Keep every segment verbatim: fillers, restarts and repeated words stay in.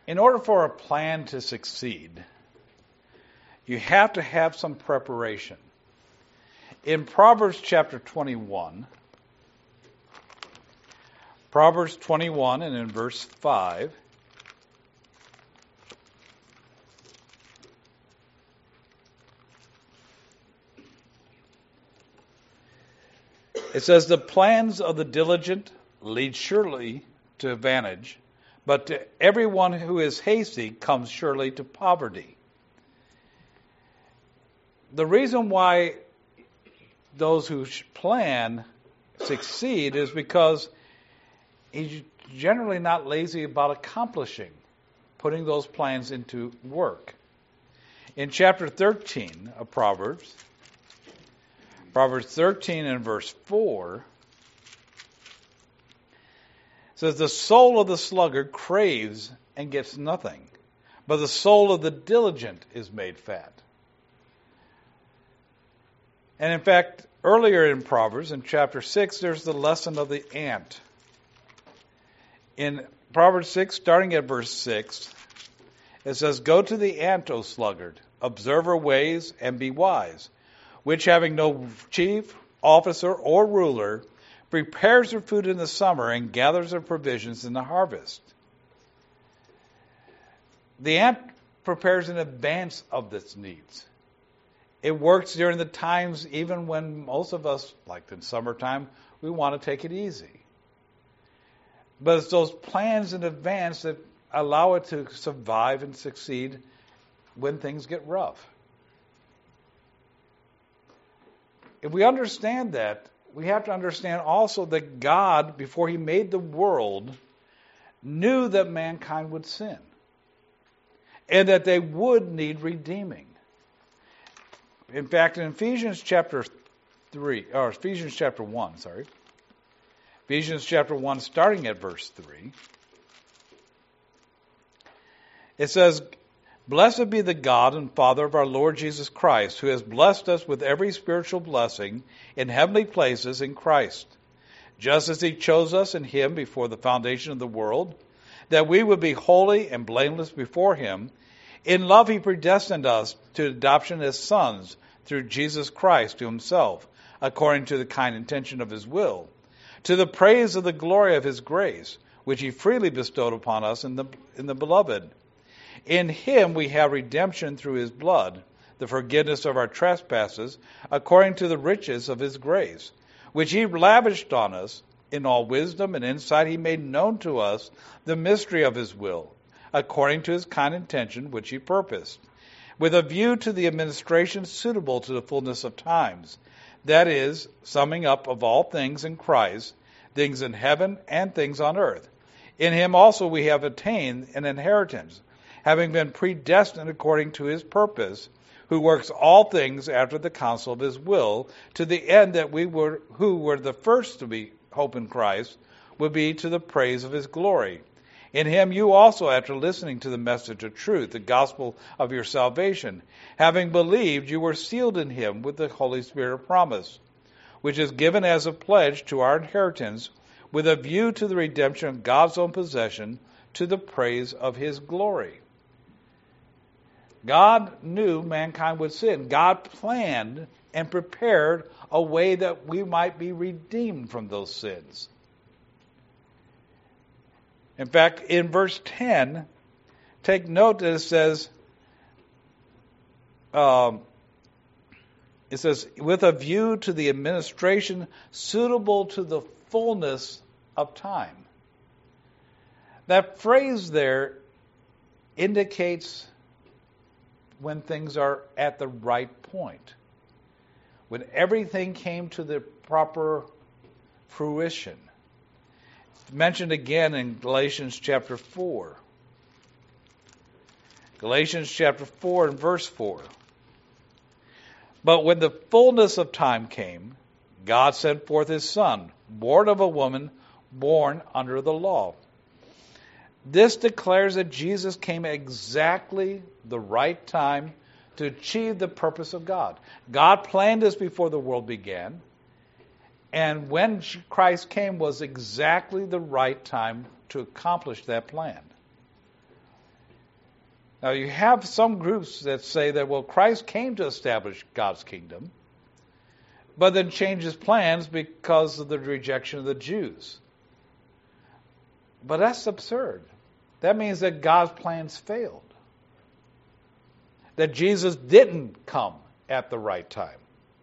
In order for a plan to succeed, you have to have some preparation. In Proverbs chapter twenty-one, Proverbs twenty-one and in verse five, it says, "The plans of the diligent lead surely to advantage, but to everyone who is hasty comes surely to poverty." The reason why those who plan succeed is because he's generally not lazy about accomplishing, putting those plans into work. In chapter thirteen of Proverbs, Proverbs thirteen and verse four, it says, "The soul of the sluggard craves and gets nothing, but the soul of the diligent is made fat." And in fact, earlier in Proverbs, in chapter six, there's the lesson of the ant. In Proverbs six, starting at verse six, it says, "Go to the ant, O sluggard, observe her ways and be wise, which having no chief, officer, or ruler, prepares her food in the summer and gathers her provisions in the harvest." The ant prepares in advance of its needs. It works during the times even when most of us, like in summertime, we want to take it easy. But it's those plans in advance that allow it to survive and succeed when things get rough. If we understand that, we have to understand also that God, before He made the world, knew that mankind would sin and that they would need redeeming. In fact, in Ephesians chapter three, or Ephesians chapter one, sorry, Ephesians chapter one, starting at verse three, it says, "Blessed be the God and Father of our Lord Jesus Christ, who has blessed us with every spiritual blessing in heavenly places in Christ, just as He chose us in Him before the foundation of the world, that we would be holy and blameless before Him. In love He predestined us to adoption as sons through Jesus Christ to Himself, according to the kind intention of His will, to the praise of the glory of His grace, which He freely bestowed upon us in the, in the Beloved. In Him we have redemption through His blood, the forgiveness of our trespasses, according to the riches of His grace, which He lavished on us in all wisdom and insight. He made known to us the mystery of His will, according to His kind intention, which He purposed, with a view to the administration suitable to the fullness of times, that is, summing up of all things in Christ, things in heaven and things on earth. In Him also we have attained an inheritance, having been predestined according to His purpose, who works all things after the counsel of His will, to the end that we were who were the first to be hope in Christ would be to the praise of His glory. In Him you also, after listening to the message of truth, the gospel of your salvation, having believed, you were sealed in Him with the Holy Spirit of promise, which is given as a pledge to our inheritance, with a view to the redemption of God's own possession, to the praise of His glory. God knew mankind would sin. God planned and prepared a way that we might be redeemed from those sins. In fact, in verse ten, take note that it says, um, it says, with a view to the administration suitable to the fullness of time. That phrase there indicates when things are at the right point, when everything came to the proper fruition. It's mentioned again in Galatians chapter four. Galatians chapter four and verse four. But when the fullness of time came, God sent forth His Son, born of a woman, born under the law. This declares that Jesus came at exactly the right time to achieve the purpose of God. God planned this before the world began, and when Christ came was exactly the right time to accomplish that plan. Now you have some groups that say that, well, Christ came to establish God's kingdom, but then changed his plans because of the rejection of the Jews. But that's absurd. That means that God's plans failed. That Jesus didn't come at the right time.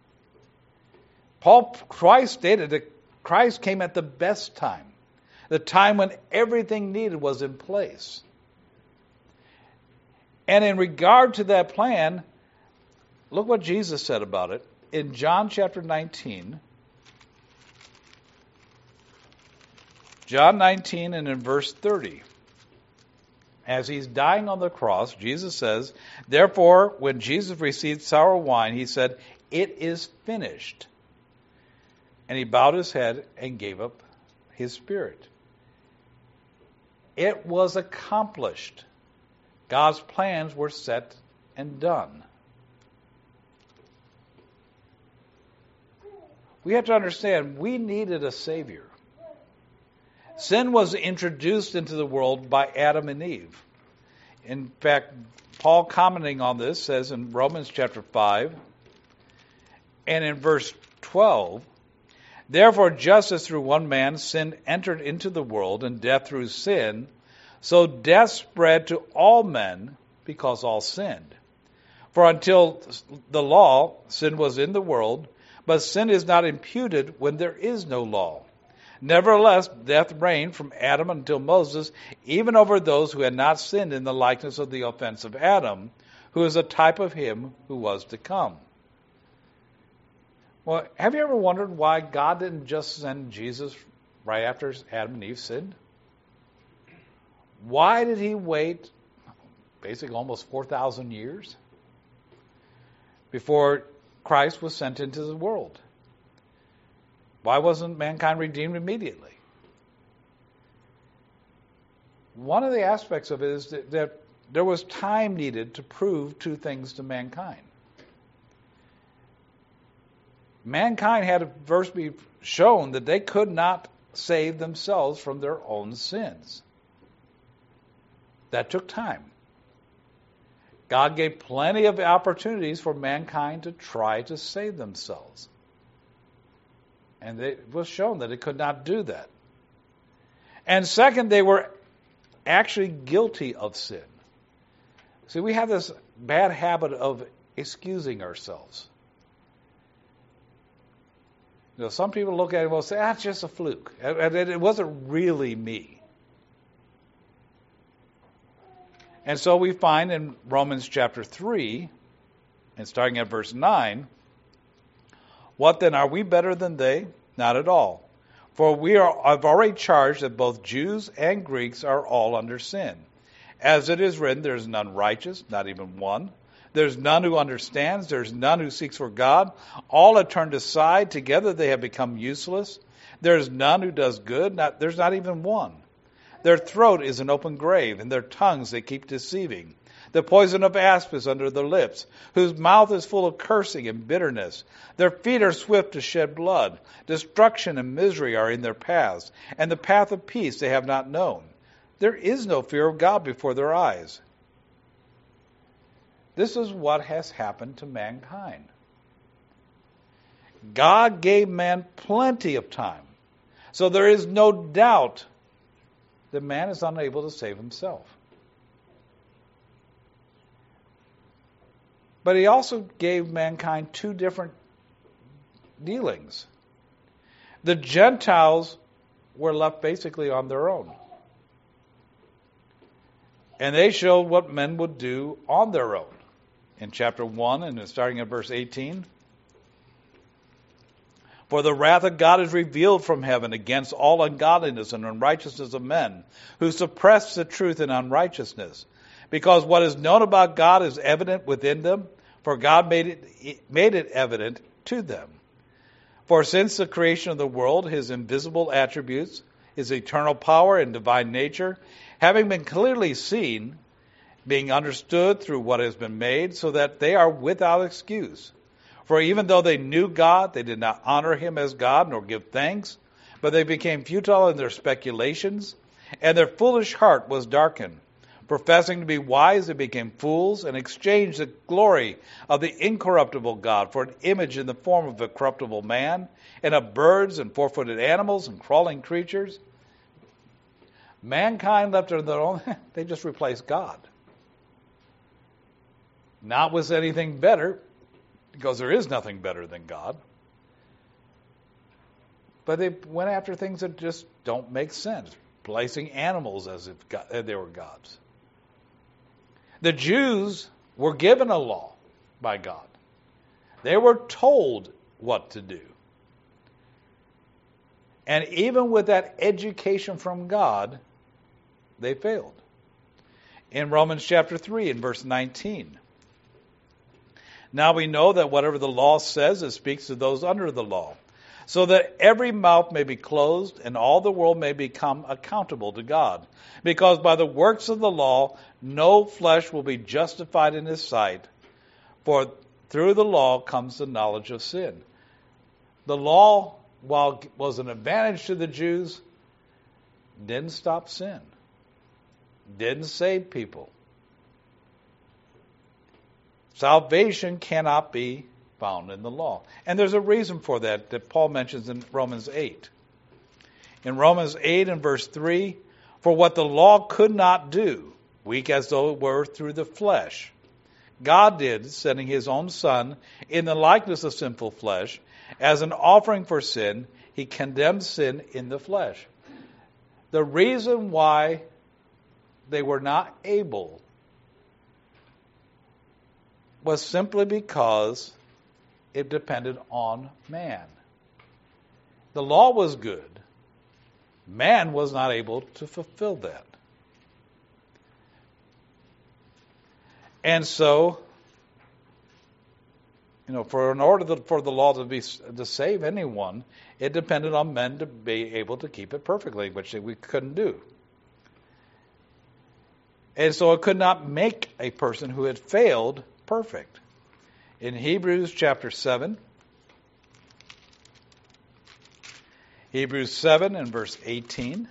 Paul Christ stated that Christ came at the best time, the time when everything needed was in place. And in regard to that plan, look what Jesus said about it in John chapter nineteen. John nineteen and in verse thirty. As he's dying on the cross, Jesus says, therefore, when Jesus received sour wine, he said, it is finished. And he bowed his head and gave up his spirit. It was accomplished. God's plans were set and done. We have to understand, we needed a Savior. Sin was introduced into the world by Adam and Eve. In fact, Paul commenting on this says in Romans chapter five and in verse twelve, therefore just as through one man sin entered into the world and death through sin, so death spread to all men because all sinned. For until the law, sin was in the world, but sin is not imputed when there is no law. Nevertheless, death reigned from Adam until Moses, even over those who had not sinned in the likeness of the offense of Adam, who is a type of him who was to come. Well, have you ever wondered why God didn't just send Jesus right after Adam and Eve sinned? Why did he wait basically almost four thousand years before Christ was sent into the world? Why wasn't mankind redeemed immediately? One of the aspects of it is that, that there was time needed to prove two things to mankind. Mankind had to first be shown that they could not save themselves from their own sins. That took time. God gave plenty of opportunities for mankind to try to save themselves. And it was shown that it could not do that. And second, they were actually guilty of sin. See, we have this bad habit of excusing ourselves. You know, some people look at it and will say, ah, it's just a fluke. And it wasn't really me. And so we find in Romans chapter three, and starting at verse nine, what then, are we better than they? Not at all. For we are have already charged that both Jews and Greeks are all under sin. As it is written, there is none righteous, not even one. There's none who understands. There's none who seeks for God. All have turned aside. Together they have become useless. There's none who does good. Not, there's not even one. Their throat is an open grave, and their tongues they keep deceiving. The poison of asp is under their lips, whose mouth is full of cursing and bitterness. Their feet are swift to shed blood. Destruction and misery are in their paths, and the path of peace they have not known. There is no fear of God before their eyes. This is what has happened to mankind. God gave man plenty of time, so there is no doubt that man is unable to save himself. But he also gave mankind two different dealings. The Gentiles were left basically on their own. And they showed what men would do on their own. In chapter one, and starting at verse eighteen. For the wrath of God is revealed from heaven against all ungodliness and unrighteousness of men, who suppress the truth in unrighteousness. Because what is known about God is evident within them, for God made it, made it evident to them. For since the creation of the world, his invisible attributes, his eternal power and divine nature, having been clearly seen, being understood through what has been made, so that they are without excuse. For even though they knew God, they did not honor him as God, nor give thanks, but they became futile in their speculations, and their foolish heart was darkened. Professing to be wise, they became fools and exchanged the glory of the incorruptible God for an image in the form of a corruptible man, and of birds and four-footed animals and crawling creatures. Mankind left on their own, they just replaced God. Not with anything better, because there is nothing better than God. But they went after things that just don't make sense, placing animals as if God, they were gods. The Jews were given a law by God. They were told what to do. And even with that education from God, they failed. In Romans chapter three, in verse nineteen, now we know that whatever the law says, it speaks to those under the law, so that every mouth may be closed and all the world may become accountable to God. Because by the works of the law, no flesh will be justified in his sight, for through the law comes the knowledge of sin. The law, while it was an advantage to the Jews, didn't stop sin, didn't save people. Salvation cannot be found in the law. And there's a reason for that that Paul mentions in Romans eight. In Romans eight and verse three, for what the law could not do, weak as though it were through the flesh, God did, sending his own Son in the likeness of sinful flesh, as an offering for sin. He condemned sin in the flesh. The reason why they were not able was simply because it depended on man. The law was good. Man was not able to fulfill that. And so, you know, for in order to, for the law to be to save anyone, it depended on men to be able to keep it perfectly, which we couldn't do. And so it could not make a person who had failed perfect. In Hebrews chapter seven, Hebrews seven and verse eighteen,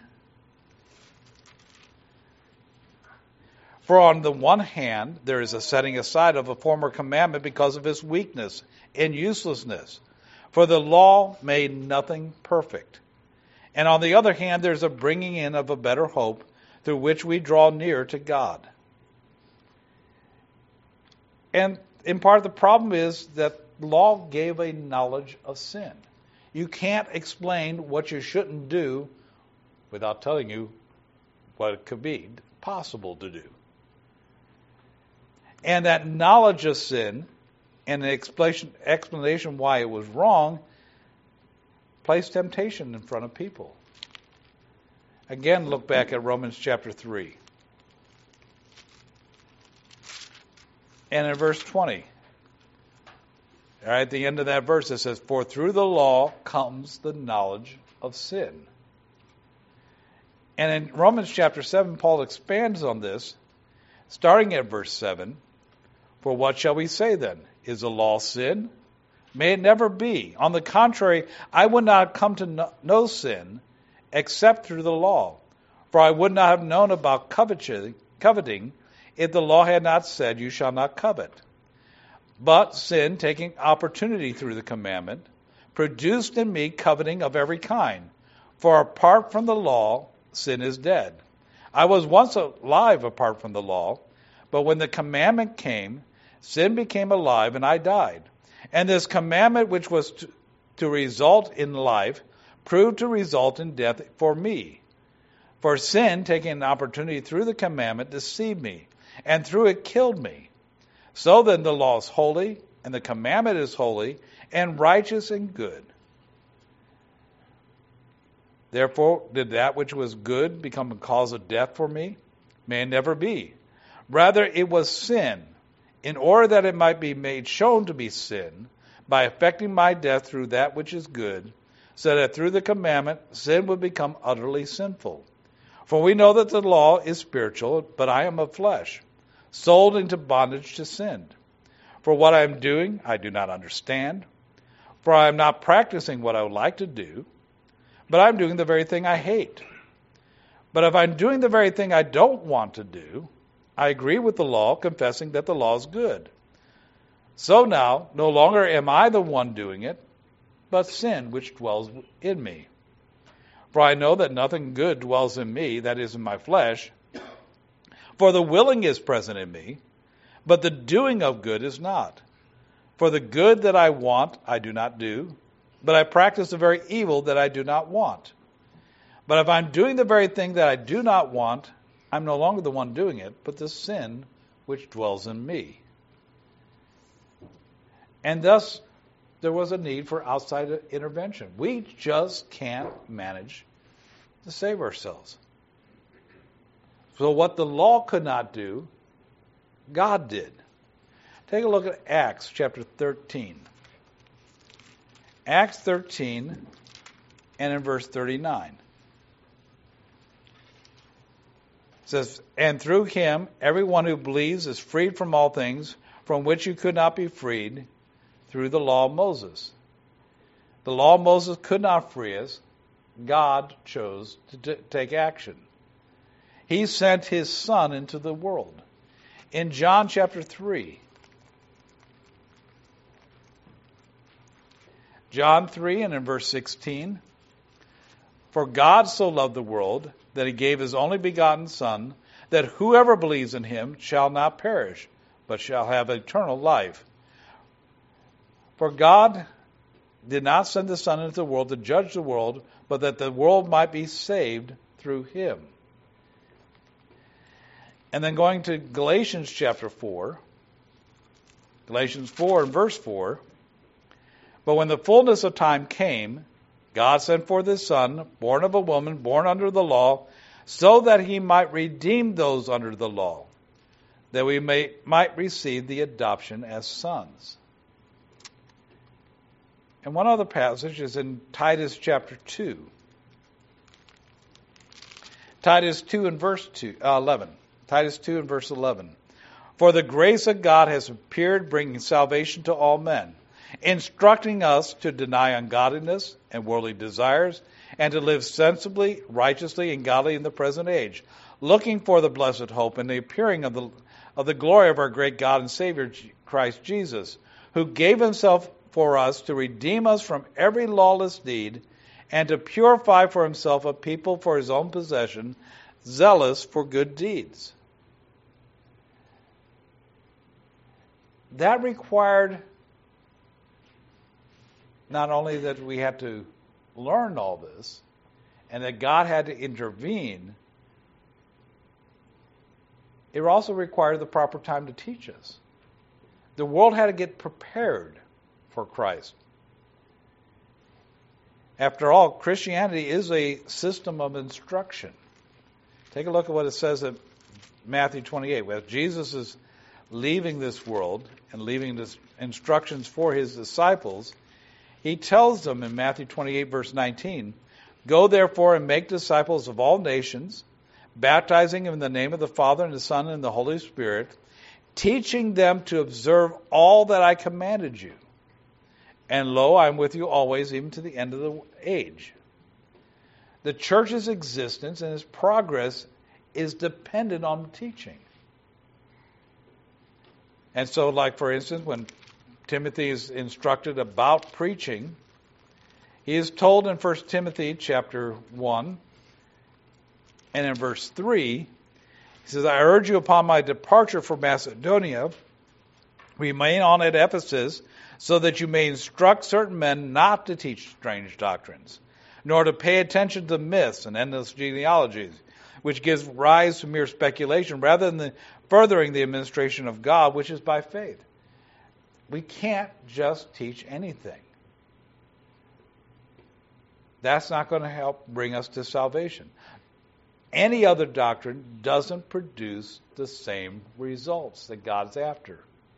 for on the one hand there is a setting aside of a former commandment because of its weakness and uselessness, for the law made nothing perfect. And on the other hand there's a bringing in of a better hope, through which we draw near to God. And in part the problem is that law gave a knowledge of sin. You can't explain what you shouldn't do without telling you what it could be possible to do. And that knowledge of sin and an explanation, explanation why it was wrong placed temptation in front of people. Again, look back at Romans chapter three. And in verse twenty, right at the end of that verse, it says, for through the law comes the knowledge of sin. And in Romans chapter seven, Paul expands on this, starting at verse seven. For what shall we say then? Is the law sin? May it never be. On the contrary, I would not have come to know sin except through the law. For I would not have known about coveting, coveting if the law had not said, you shall not covet. But sin, taking opportunity through the commandment, produced in me coveting of every kind. For apart from the law, sin is dead. I was once alive apart from the law, but when the commandment came, sin became alive and I died. And this commandment, which was to, to result in life, proved to result in death for me. For sin, taking an opportunity through the commandment, deceived me, and through it killed me. So then the law is holy, and the commandment is holy, and righteous and good. Therefore, did that which was good become a cause of death for me? May it never be. Rather, it was sin, in order that it might be made shown to be sin, by effecting my death through that which is good, so that through the commandment sin would become utterly sinful. For we know that the law is spiritual, but I am of flesh, sold into bondage to sin. For what I am doing, I do not understand. For I am not practicing what I would like to do, but I am doing the very thing I hate. But if I'm doing the very thing I don't want to do, I agree with the law, confessing that the law is good. So now, no longer am I the one doing it, but sin which dwells in me. For I know that nothing good dwells in me, that is, in my flesh. For the willing is present in me, but the doing of good is not. For the good that I want, I do not do, but I practice the very evil that I do not want. But if I'm doing the very thing that I do not want, I'm no longer the one doing it, but the sin which dwells in me. And thus, there was a need for outside intervention. We just can't manage to save ourselves. So what the law could not do, God did. Take a look at Acts chapter thirteen. Acts thirteen and in verse thirty-nine. It says, and through him everyone who believes is freed from all things from which you could not be freed through the law of Moses. The law of Moses could not free us. God chose to t- take action. He sent his Son into the world. In John chapter three, John three and in verse sixteen, for God so loved the world that he gave his only begotten Son, that whoever believes in him shall not perish, but shall have eternal life. For God did not send the Son into the world to judge the world, but that the world might be saved through him. And then going to Galatians chapter four, Galatians four and verse four, but when the fullness of time came, God sent forth his Son, born of a woman, born under the law, so that he might redeem those under the law, that we may, might receive the adoption as sons. And one other passage is in Titus chapter two. Titus two and verse two, uh, eleven. Titus two and verse eleven. For the grace of God has appeared, bringing salvation to all men, instructing us to deny ungodliness and worldly desires, and to live sensibly, righteously, and godly in the present age, looking for the blessed hope and the appearing of the of the glory of our great God and Savior Christ Jesus, who gave himself for us to redeem us from every lawless deed, and to purify for himself a people for his own possession, zealous for good deeds. That required not only that we had to learn all this, and that God had to intervene, it also required the proper time to teach us. The world had to get prepared for Christ. After all, Christianity is a system of instruction. Take a look at what it says in Matthew twenty-eight, where Jesus is leaving this world and leaving this instructions for his disciples. He tells them in Matthew twenty-eight, verse nineteen, go therefore and make disciples of all nations, baptizing them in the name of the Father and the Son and the Holy Spirit, teaching them to observe all that I commanded you. And lo, I am with you always, even to the end of the age. The church's existence and its progress is dependent on teaching. And so, like for instance, when Timothy is instructed about preaching, he is told in First Timothy chapter one and in verse three, he says, I urge you upon my departure for Macedonia, remain on at Ephesus, so that you may instruct certain men not to teach strange doctrines, nor to pay attention to myths and endless genealogies, which gives rise to mere speculation, rather than the furthering the administration of God, which is by faith. We can't just teach anything. That's not going to help bring us to salvation. Any other doctrine doesn't produce the same results that God's after.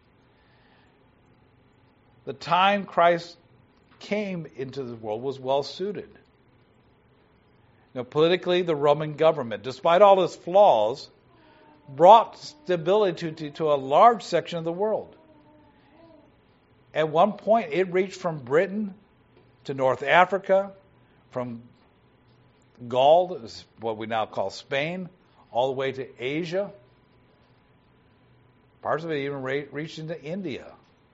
The time Christ came into the world was well suited. Now, politically, the Roman government, despite all its flaws, brought stability to, to a large section of the world. At one point, it reached from Britain to North Africa, from Gaul, what we now call Spain, all the way to Asia. Parts of it even reached into India.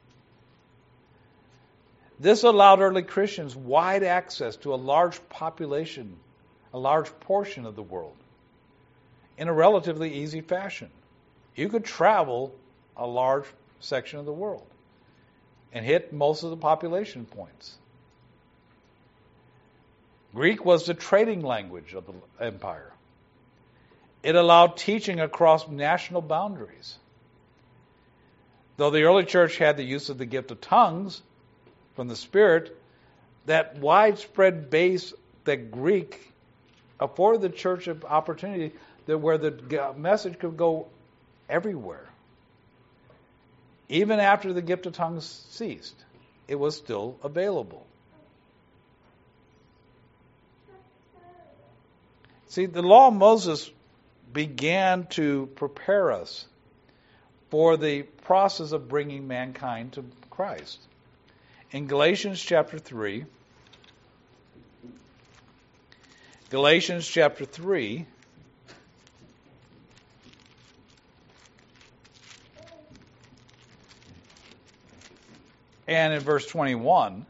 This allowed early Christians wide access to a large population, a large portion of the world, in a relatively easy fashion. You could travel a large section of the world and hit most of the population points. Greek was the trading language of the empire. It allowed teaching across national boundaries. Though the early church had the use of the gift of tongues from the Spirit, that widespread base that Greek afforded the church an opportunity that where the message could go everywhere. Even after the gift of tongues ceased, it was still available. See, the law of Moses began to prepare us for the process of bringing mankind to Christ. In Galatians chapter three, Galatians chapter three, and in verse twenty-one,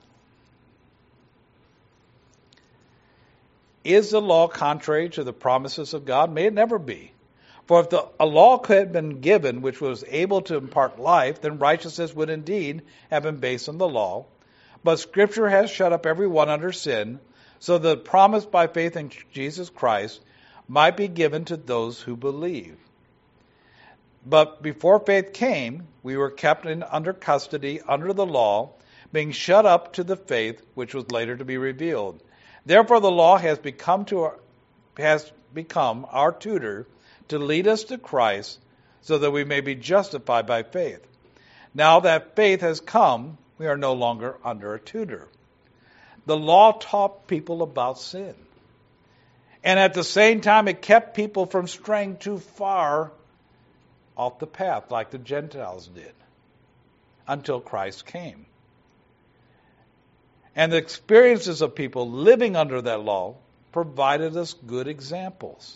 is the law contrary to the promises of God? May it never be. For if the, a law had been given which was able to impart life, then righteousness would indeed have been based on the law. But Scripture has shut up every one under sin, so that the promise by faith in Jesus Christ might be given to those who believe. But before faith came, we were kept in, under custody under the law, being shut up to the faith which was later to be revealed. Therefore the law has become to our, has become our tutor to lead us to Christ, so that we may be justified by faith. Now that faith has come, we are no longer under a tutor. The law taught people about sin. And at the same time, it kept people from straying too far off the path, like the Gentiles did, until Christ came. And the experiences of people living under that law provided us good examples.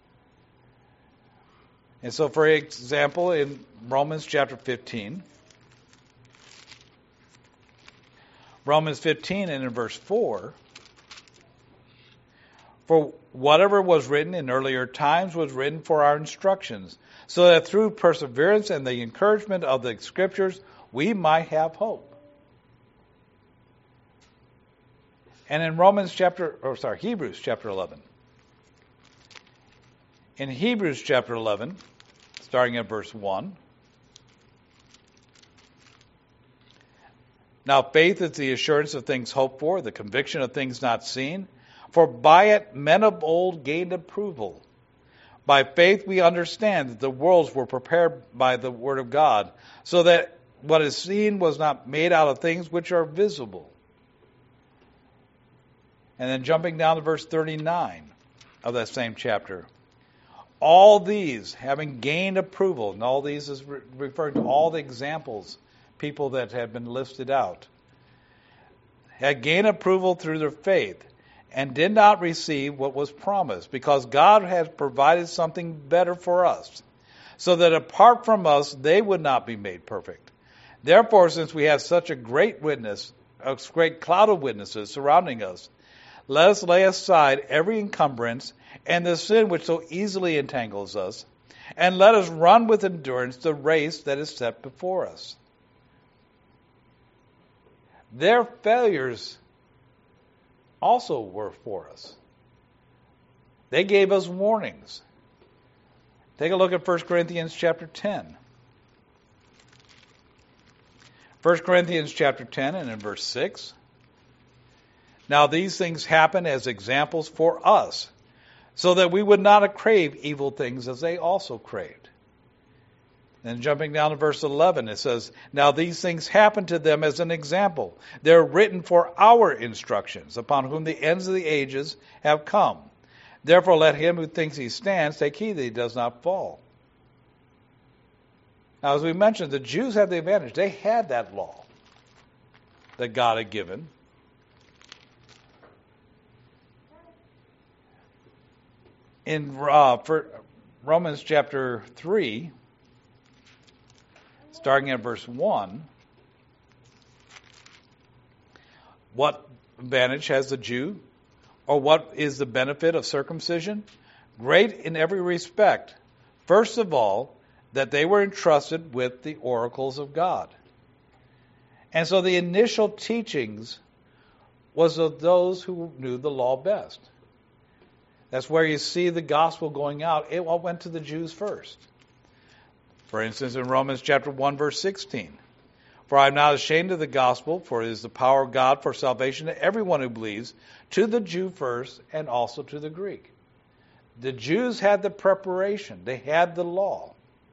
And so, for example, in Romans chapter fifteen, Romans fifteen and in verse four, for whatever was written in earlier times was written for our instructions, so that through perseverance and the encouragement of the Scriptures we might have hope. And in Romans chapter, or sorry, Hebrews chapter eleven. In Hebrews chapter eleven, starting at verse one. Now faith is the assurance of things hoped for, the conviction of things not seen. For by it men of old gained approval. By faith we understand that the worlds were prepared by the word of God, so that what is seen was not made out of things which are visible. And then jumping down to verse thirty-nine of that same chapter. All these, having gained approval, and all these is re- referring to all the examples, people that had been listed out, had gained approval through their faith, and did not receive what was promised, because God has provided something better for us, so that apart from us they would not be made perfect. Therefore, since we have such a great witness, a great cloud of witnesses surrounding us, let us lay aside every encumbrance and the sin which so easily entangles us, and let us run with endurance the race that is set before us. Their failures also were for us. They gave us warnings. Take a look at First Corinthians chapter ten. First Corinthians chapter ten and in verse six. Now these things happen as examples for us, so that we would not crave evil things as they also craved. Then jumping down to verse eleven, it says, Now these things happen to them as an example. They're written for our instructions, upon whom the ends of the ages have come. Therefore let him who thinks he stands take heed that he does not fall. Now as we mentioned, the Jews had the advantage. They had that law that God had given. In uh, for Romans chapter three, starting at verse one, what advantage has the Jew? Or what is the benefit of circumcision? Great in every respect. First of all, that they were entrusted with the oracles of God. And so the initial teachings was of those who knew the law best. That's where you see the gospel going out. It all went to the Jews first. For instance, in Romans chapter one, verse sixteen. For I am not ashamed of the gospel, for it is the power of God for salvation to everyone who believes, to the Jew first, and also to the Greek. The Jews had the preparation. They had the law.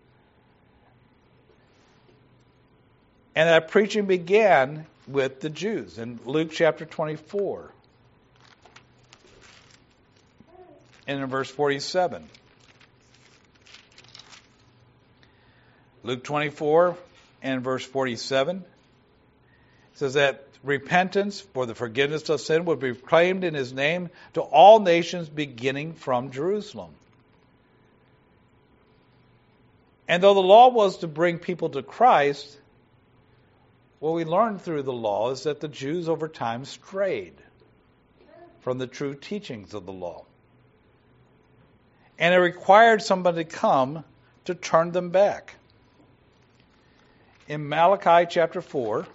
And that preaching began with the Jews. In Luke chapter twenty-four, and in verse forty-seven. Luke twenty-four and verse forty-seven says that repentance for the forgiveness of sin would be proclaimed in his name to all nations beginning from Jerusalem. And though the law was to bring people to Christ, what we learned through the law is that the Jews over time strayed from the true teachings of the law. And it required somebody to come to turn them back. In Malachi chapter four,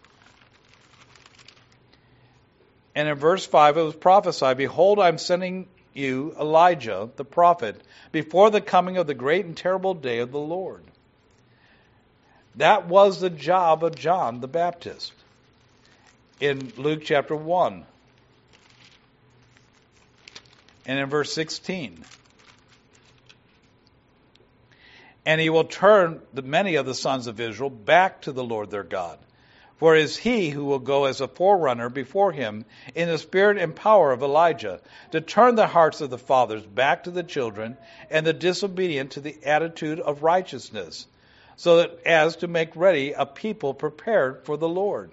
and in verse five, it was prophesied, Behold, I am sending you Elijah, the prophet, before the coming of the great and terrible day of the Lord. That was the job of John the Baptist. In Luke chapter one, and in verse sixteen. And he will turn the many of the sons of Israel back to the Lord their God. For it is he who will go as a forerunner before him in the spirit and power of Elijah, to turn the hearts of the fathers back to the children, and the disobedient to the attitude of righteousness, so that as to make ready a people prepared for the Lord.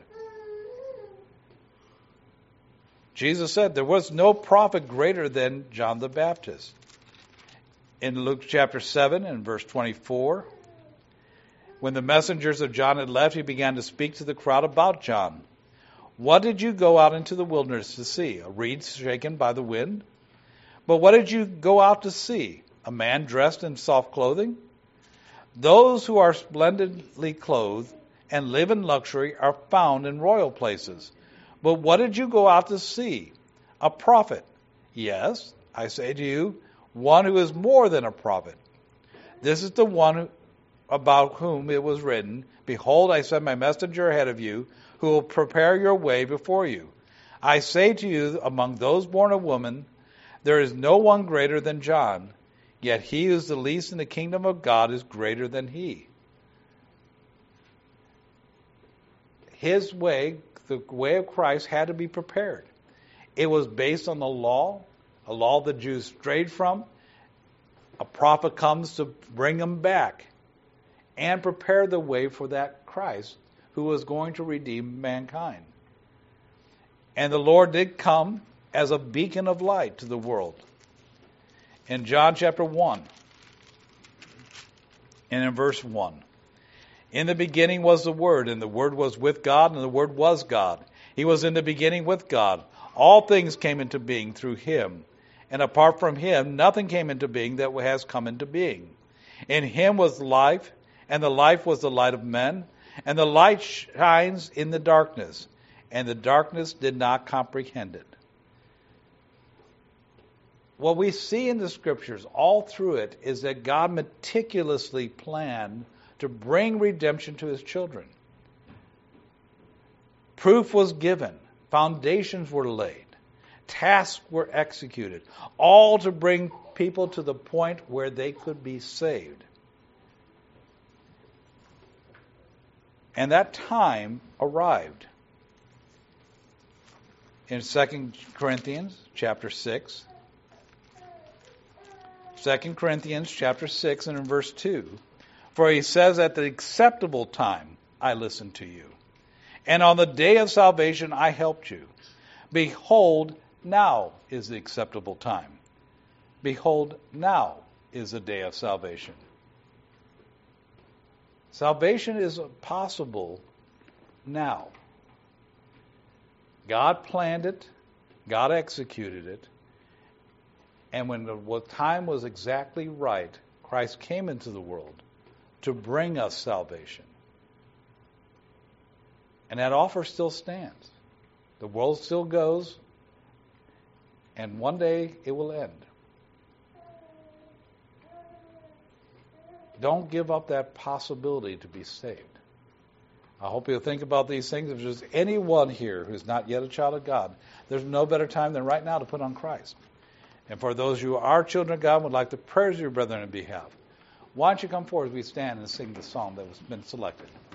Jesus said there was no prophet greater than John the Baptist. In Luke chapter seven and verse twenty-four, when the messengers of John had left, he began to speak to the crowd about John. What did you go out into the wilderness to see? A reed shaken by the wind? But what did you go out to see? A man dressed in soft clothing? Those who are splendidly clothed and live in luxury are found in royal places. But what did you go out to see? A prophet. Yes, I say to you, one who is more than a prophet. This is the one who, about whom it was written, Behold, I send my messenger ahead of you, who will prepare your way before you. I say to you, among those born of woman, there is no one greater than John, yet he who is the least in the kingdom of God is greater than he. His way, the way of Christ, had to be prepared. It was based on the law, a law the Jews strayed from. A prophet comes to bring them back and prepare the way for that Christ who was going to redeem mankind. And the Lord did come as a beacon of light to the world. In John chapter one, and in verse one, in the beginning was the Word, and the Word was with God, and the Word was God. He was in the beginning with God. All things came into being through him. And apart from him, nothing came into being that has come into being. In him was life, and the life was the light of men. And the light shines in the darkness, and the darkness did not comprehend it. What we see in the Scriptures, all through it, is that God meticulously planned to bring redemption to his children. Proof was given. Foundations were laid. Tasks were executed, all to bring people to the point where they could be saved. And that time arrived. In Second Corinthians chapter six, Second Corinthians chapter six and in verse two, for he says, at the acceptable time I listened to you, and on the day of salvation I helped you. Behold, now is the acceptable time. Behold, now is the day of salvation. Salvation is possible now. God planned it. God executed it. And when the time was exactly right, Christ came into the world to bring us salvation. And that offer still stands. The world still goes, and one day it will end. Don't give up that possibility to be saved. I hope you'll think about these things. If there's anyone here who's not yet a child of God, there's no better time than right now to put on Christ. And for those who are children of God and would like to pray for your brethren in behalf, why don't you come forward as we stand and sing the psalm that has been selected.